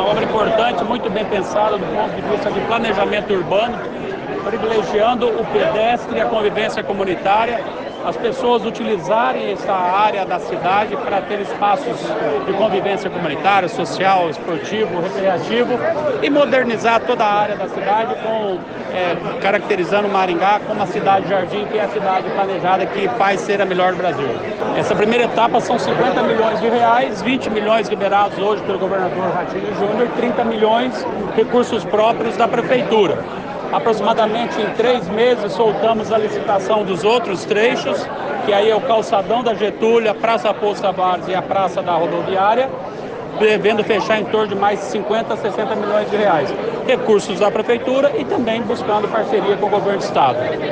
obra importante, muito bem pensada do ponto de vista de planejamento urbano, privilegiando o pedestre e a convivência comunitária, as pessoas utilizarem essa área da cidade para ter espaços de convivência comunitária, social, esportivo, recreativo e modernizar toda a área da cidade, caracterizando Maringá como a cidade-jardim, que é a cidade planejada que faz ser a melhor do Brasil. Essa primeira etapa são 50 milhões de reais, 20 milhões liberados hoje pelo governador Ratinho Júnior, 30 milhões recursos próprios da prefeitura. Aproximadamente em 3 meses soltamos a licitação dos outros trechos, que aí é o calçadão da Getúlia, a Praça Afonso Tavares e a Praça da Rodoviária, devendo fechar em torno de mais 50 a 60 milhões de reais. Recursos da prefeitura e também buscando parceria com o governo do estado.